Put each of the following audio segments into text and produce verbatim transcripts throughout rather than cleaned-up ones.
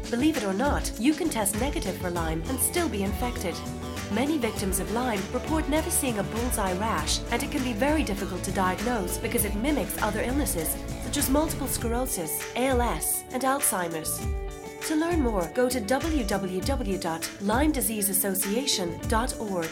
Believe it or not, you can test negative for Lyme and still be infected. Many victims of Lyme report never seeing a bullseye rash, and it can be very difficult to diagnose because it mimics other illnesses such as multiple sclerosis, A L S, and Alzheimer's. To learn more, go to w w w dot lyme disease association dot org.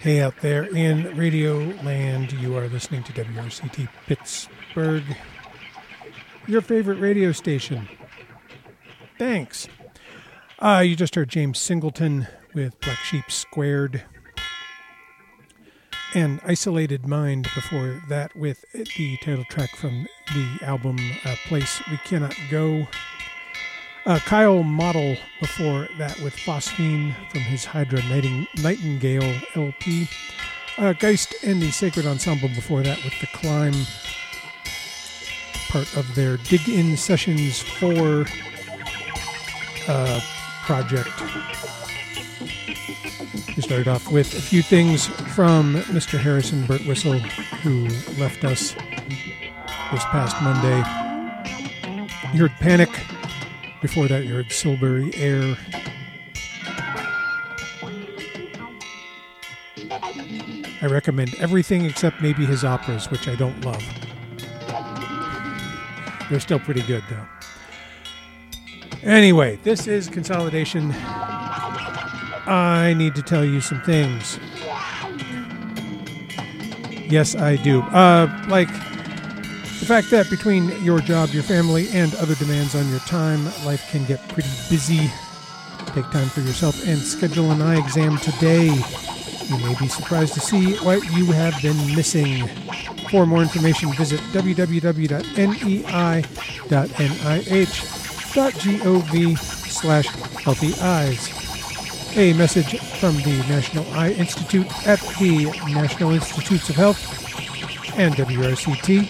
Hey, out there in Radio Land, you are listening to W R C T Pittsburgh, your favorite radio station. Thanks. Uh, you just heard James Singleton with Black Sheep Squared, and Isolated Mind before that with the title track from the album uh, Place We Cannot Go. Uh, Kyle Model before that with Phosphine from his Hydra Nighting- Nightingale L P. Uh, Geist and the Sacred Ensemble before that with The Climb, part of their Dig In Sessions four uh, project. We started off with a few things from Mister Harrison Birtwistle, who left us this past Monday. You heard Panic. Before that, you heard Silbury Air. I recommend everything except maybe his operas, which I don't love. They're still pretty good, though. Anyway, this is Consolidation. I need to tell you some things. Yes, I do. Uh, like... The fact that between your job, your family, and other demands on your time, life can get pretty busy. Take time for yourself and schedule an eye exam today. You may be surprised to see what you have been missing. For more information, visit w w w dot n e i dot n i h dot gov slash healthy eyes. A message from the National Eye Institute at the National Institutes of Health and W R C T.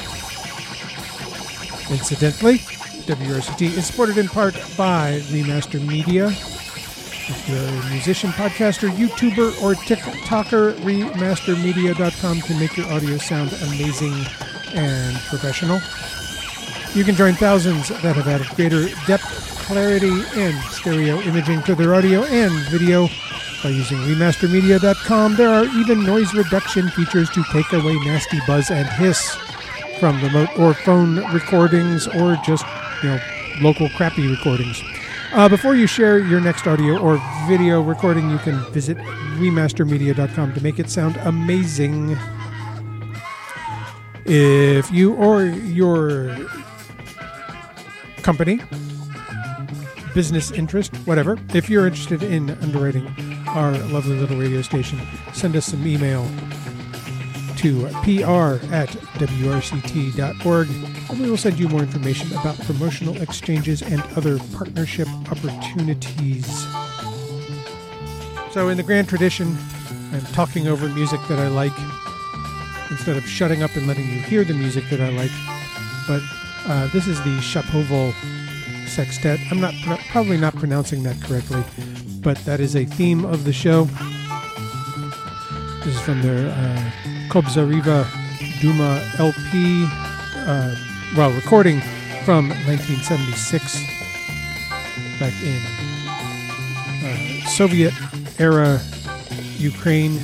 Incidentally, W R C T is supported in part by Remaster Media. If you're a musician, podcaster, YouTuber, or TikToker, remaster media dot com can make your audio sound amazing and professional. You can join thousands that have added greater depth, clarity, and stereo imaging to their audio and video by using remaster media dot com. There are even noise reduction features to take away nasty buzz and hiss from remote or phone recordings or just, you know, local crappy recordings. Uh, before you share your next audio or video recording, you can visit remaster media dot com to make it sound amazing. If you or your company, business interest, whatever, if you're interested in underwriting our lovely little radio station, send us some email to p r at w r c t dot org, and we will send you more information about promotional exchanges and other partnership opportunities. So in the grand tradition, I'm talking over music that I like instead of shutting up and letting you hear the music that I like. But uh, this is the Shapoval Sextet. I'm not probably not pronouncing that correctly, but that is a theme of the show. This is from their uh, Kobzariva Duma L P, uh, well, recording from nineteen seventy-six, back in uh, Soviet-era Ukraine.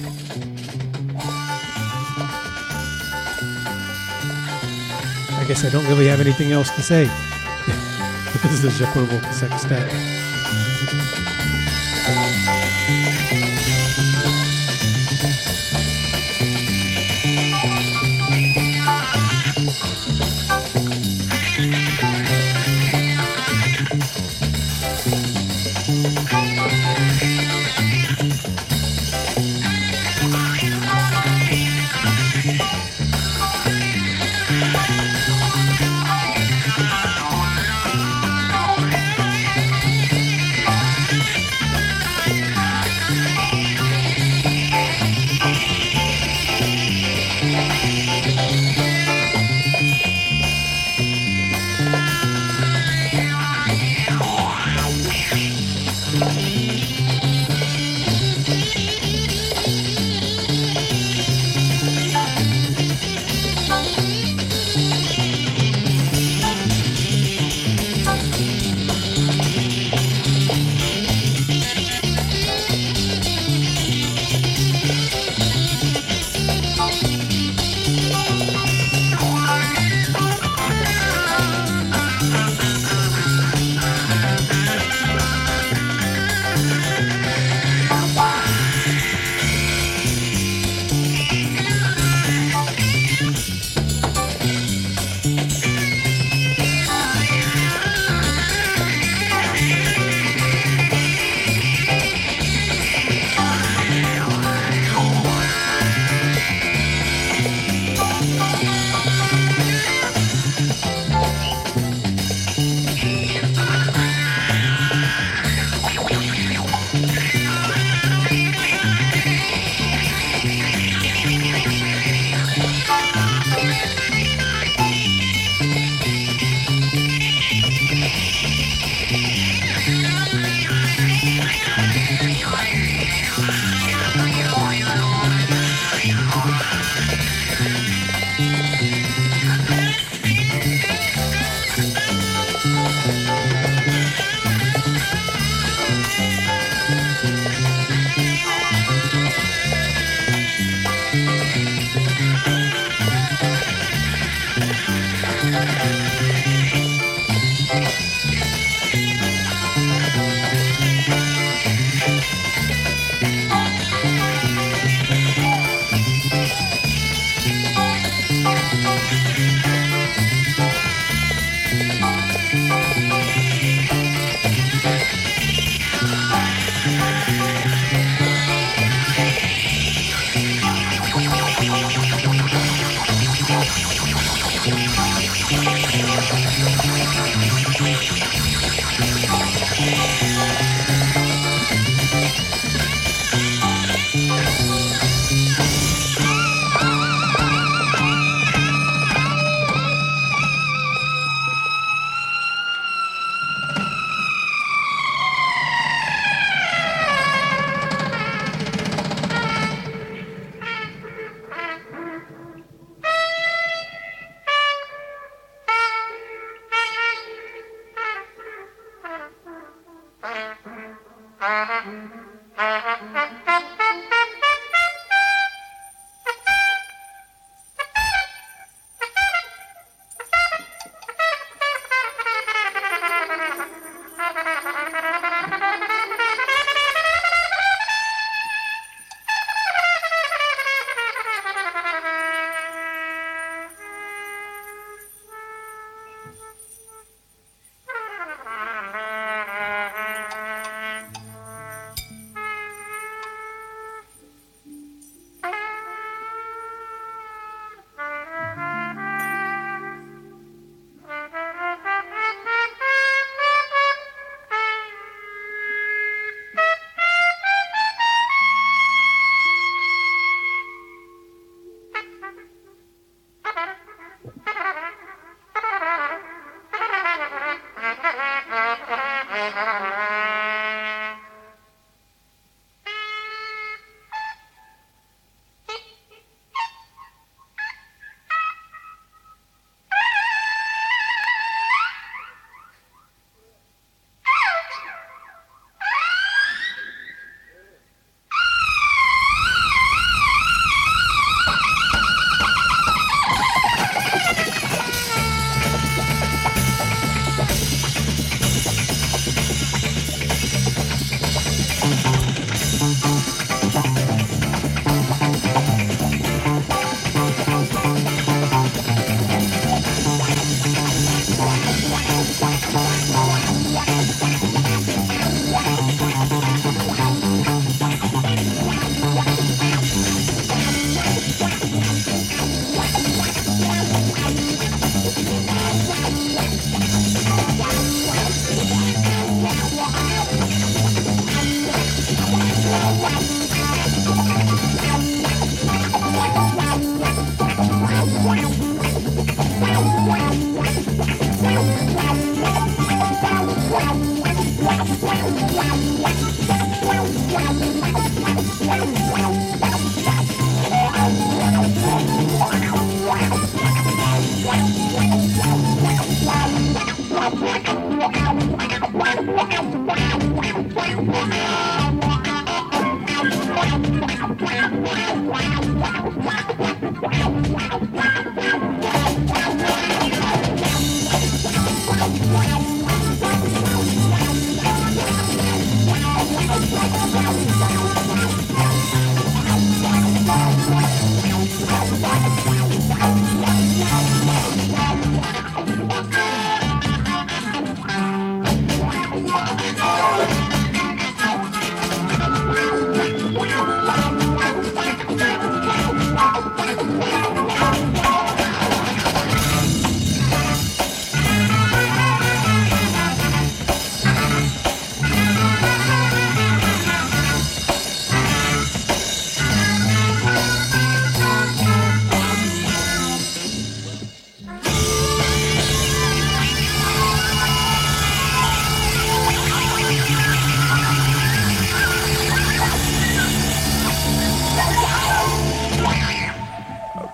I guess I don't really have anything else to say. This is the Shapoval Sextet.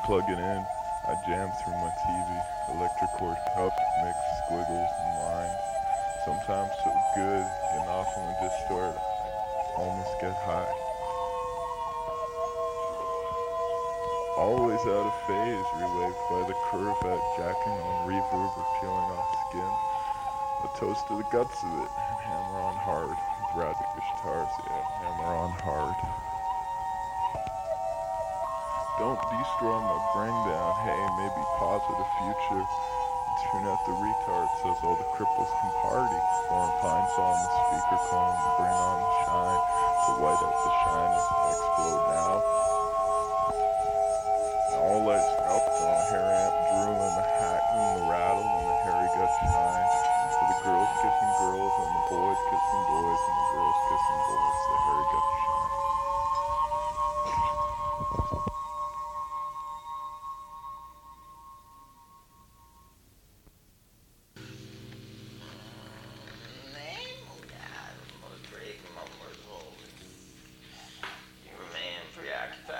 plug it in, I jam through my T V. Electric cord cup, mix squiggles and lines. Sometimes so good, getting off on the distort, I almost get high. Always out of phase, relayed by the Corvette, jacking on reverb or peeling off skin. A toast to the guts of it, and hammer on hard. With Radvik guitars, yeah, hammer on hard. Don't destroy my bring down, hey, maybe positive future. Tune out the retard, says all the cripples can party. Pouring pine saw on the speaker cone, bring on the shine. To white out the shine as I explode now. And all lights are up, on a hair amp drew and the hat and the rattle and the hairy gut shine. So the girls kissing girls and the boys kissing boys and the girls kissing boys, the hairy gut shine. You remain preoccupied.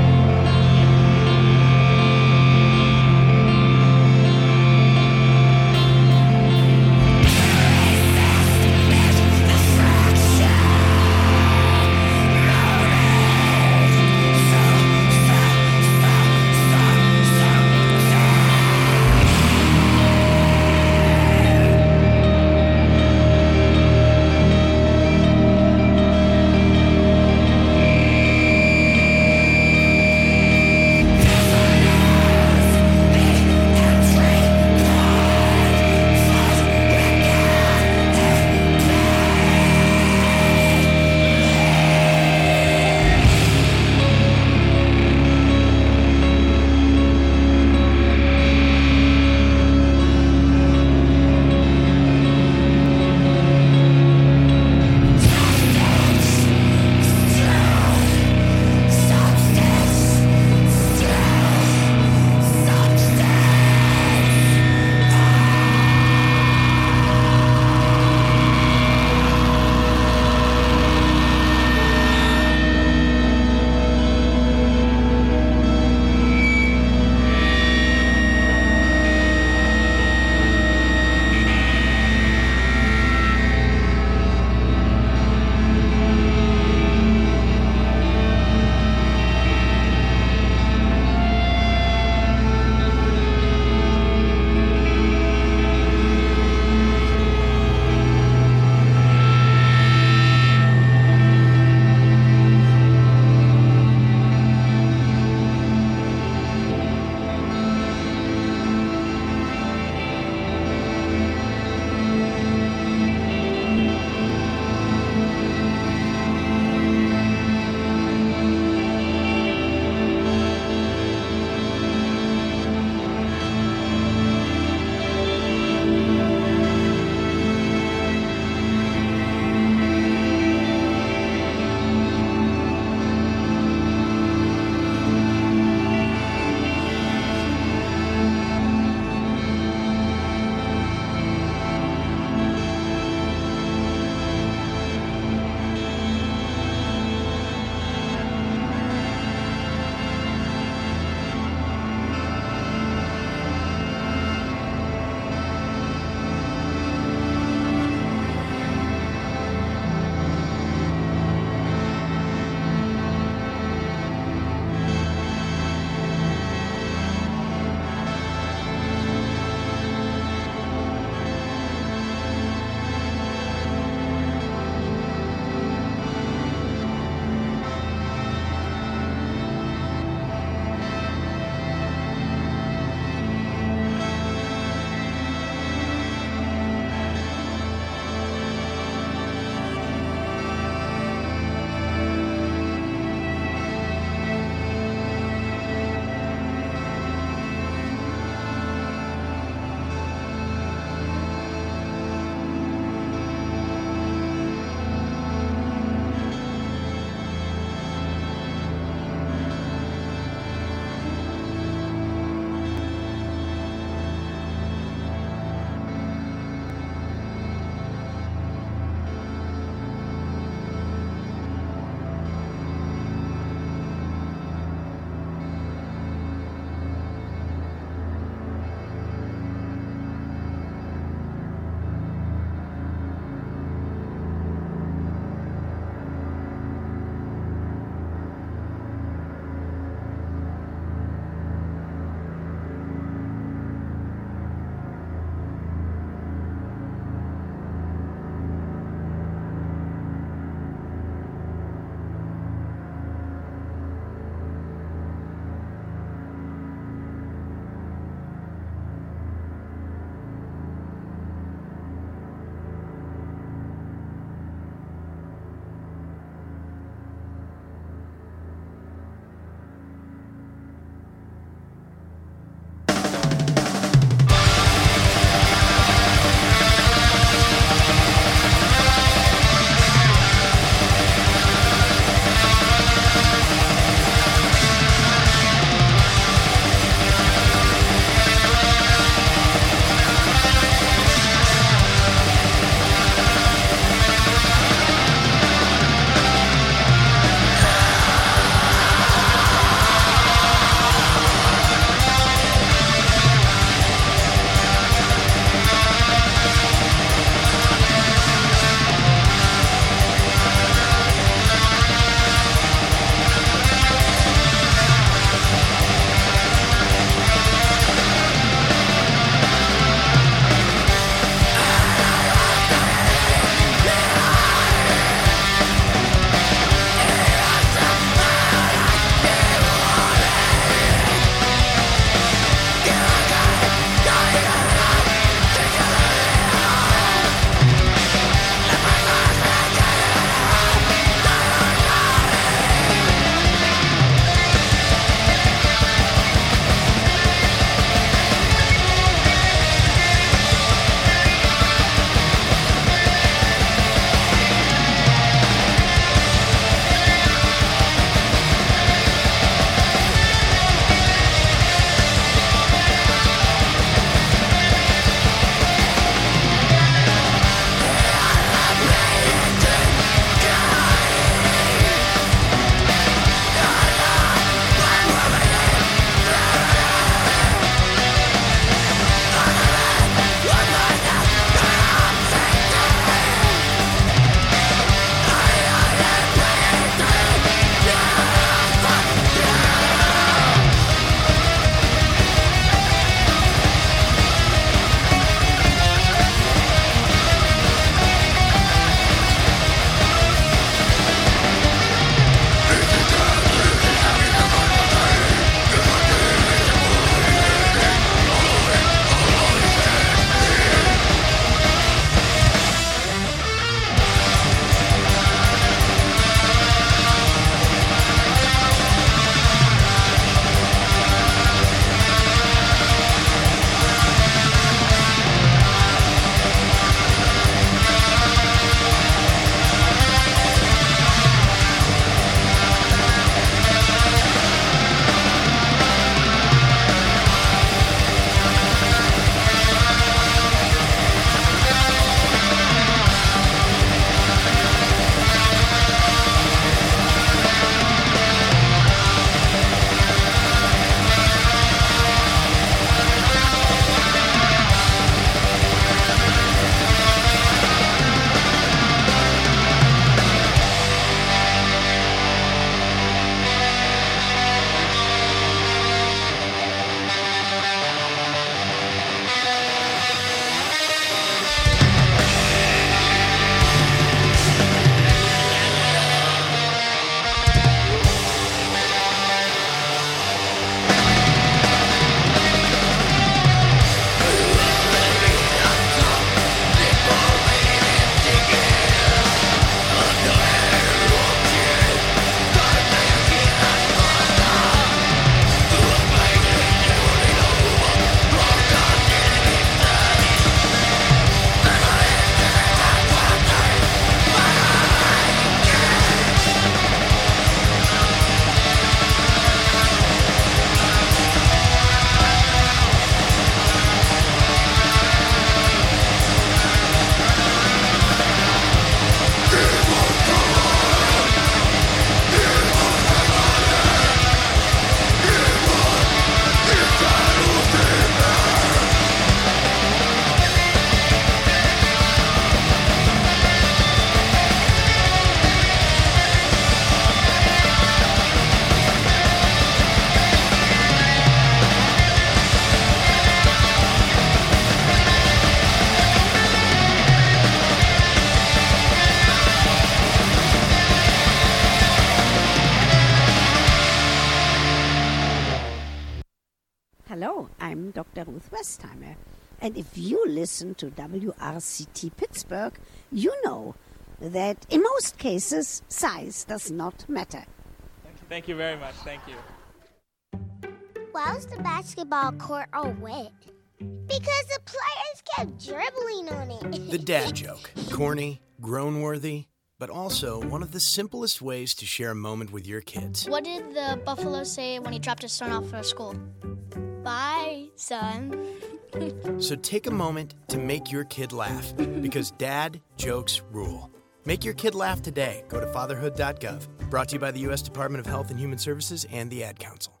Hello, I'm Doctor Ruth Westheimer. And if you listen to W R C T Pittsburgh, you know that in most cases, size does not matter. Thank you very much. Thank you. Why was the basketball court all wet? Because the players kept dribbling on it. The dad joke. Corny, groan-worthy, but also one of the simplest ways to share a moment with your kids. What did the buffalo say when he dropped his son off for school? Bye, son. So take a moment to make your kid laugh, because dad jokes rule. Make your kid laugh today. Go to fatherhood dot gov. Brought to you by the U S Department of Health and Human Services and the Ad Council.